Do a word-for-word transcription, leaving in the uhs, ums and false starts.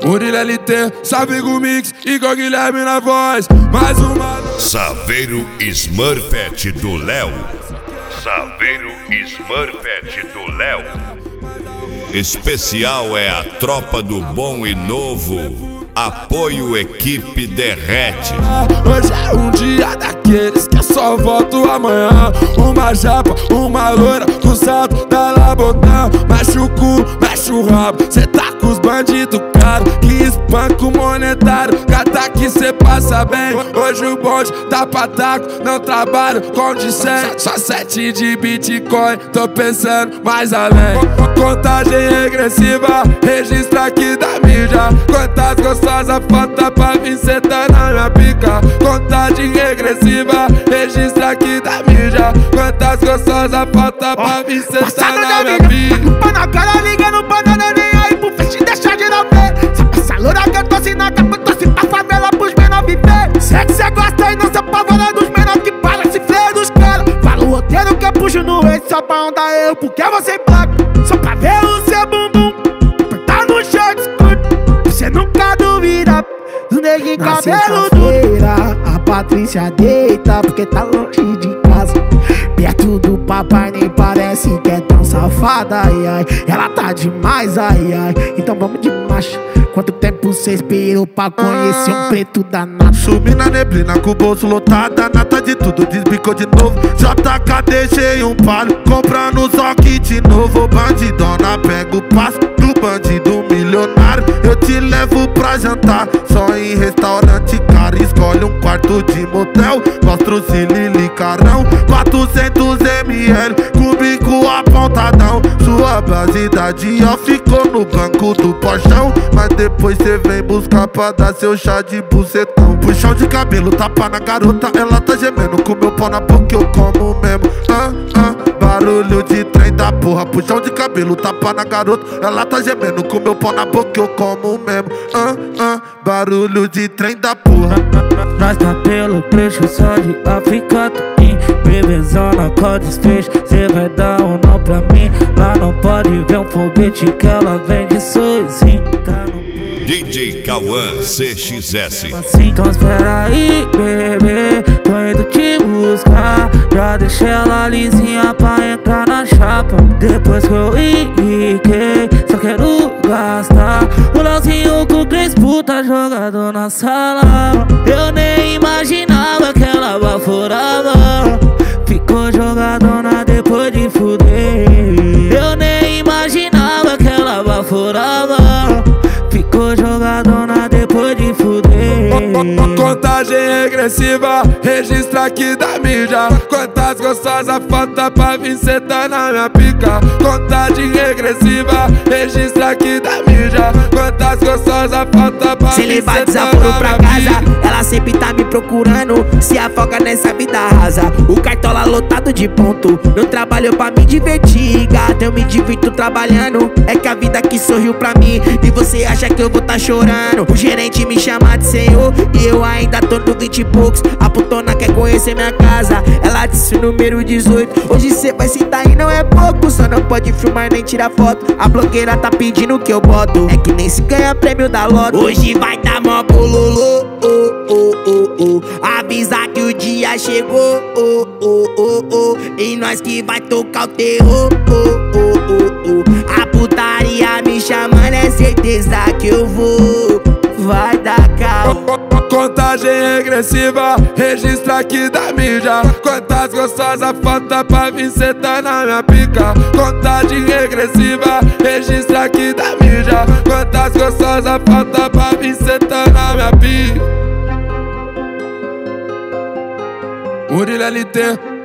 Murilo L T, Saveiro Mix e com Guilherme na voz. Mais uma. Saveiro Smurfette do Léo. Saveiro Smurfette do Léo. Especial é a tropa do bom e novo. Apoio Equipe Derrete. Hoje é um dia daqueles que eu só volto amanhã. Uma japa, uma loira com salto da Labotão. Mexe o cu, mexe o rabo, cê tá com os bandidos caros que espanca o monetário. Cata que cê passa bem. Hoje o bonde tá pra taco, não trabalho com de cem. Só sete de Bitcoin, tô pensando mais além. Contagem regressiva, registra aqui da mídia. Quantas gostosas falta pra vir sentar na minha pica. Contagem regressiva, registra aqui da mídia. Quantas gostosas falta pra vir sentar na minha pica. Pá na cara, liga no banana, nem aí pro feixe, deixa geral ver. Só essa loura que eu tô na capa, torce pra favela pros menor viver. Sei que cê gosta e não se apavora dos menor que parece freio dos caras. Fala o roteiro que eu puxo no ex só pra ondar eu, porque você placa. Só pra ver o seu bumbum, tá no chão de escuro. Você nunca duvida do neguinho cabelo duro. A Patrícia deita porque tá longe de casa. Perto do papai nem parece que é tão safada, ai ai. Ela tá demais, ai ai. Então vamos de macho. Quanto tempo cê esperou pra conhecer um preto danado? Subi na neblina com o bolso lotado, nata de tudo, desbicou de novo. J K deixei um palho, comprando só kit novo. Bandidona pega o passo do bandido milionário. Eu te levo pra jantar, só em restaurante caro. Escolhe um quarto de motel, mostra o Lili Carão. Quatrocentos mililitros, cúbico apontadão. Sua base da Dior ficou no banco do porchão, mas depois cê vem buscar pra dar seu chá de bucetão. Puxão de cabelo, tapa na garota, ela tá gemendo. Com meu pau na boca eu como mesmo. Ah, ah, barulho de trem da porra. Puxão de cabelo, tapa na garota, ela tá gemendo. Com meu pau na boca eu como mesmo. Ah, ah, barulho de trem da porra. Nós tá pelo trecho só de africano. Bebezona com desfecho, cê vai dar um não pra mim. Lá não pode ver um foguete que ela vem de sozinho. Tá no... D J Cauã C X S. Então espera aí, bebê, tô indo te buscar. Já deixei ela lisinha pra entrar na chapa. Depois que eu enriquei, só quero gastar. O Leozinho com três puta jogado na sala. Eu nem imaginava que ela baforava. Ficou jogadona depois de fuder. Eu nem imaginava que ela baforava. Ficou jogadona depois de fuder. Contagem regressiva, registra aqui da mídia. Quantas gostosas falta pra vir sentar na minha pica. Contagem regressiva, registra aqui da mídia. Quantas gostosas falta pra vir sentar na minha pra casa. Ela sempre tá me procurando, se afoga nessa vida rasa. O cartola lotado de ponto, eu trabalho pra me divertir. Gata, eu me divirto trabalhando. É que a vida que sorriu pra mim e você acha que eu vou tá chorando. O gerente me chama de senhor e eu ainda tô no vinte e poucos. A putona quer conhecer minha casa, ela disse o número dezoito. Hoje cê vai sentar e não é pouco, só não pode filmar nem tirar foto. A blogueira tá pedindo que eu boto, é que nem se ganha prêmio da loto. Hoje vai dar mó bololô, oh, oh, oh, oh. Avisa que o dia chegou, oh, oh, oh, oh. E nós que vai tocar o terror, oh, oh, oh, oh. A putaria me chamando, é certeza que eu vou. Vai dar caô. Contagem regressiva, registra aqui da mídia. Quantas gostosas falta pra vir sentar na minha pica. Contagem regressiva, registra aqui da mídia. Quantas gostosas falta pra vir sentar na minha pica. Murilo L T.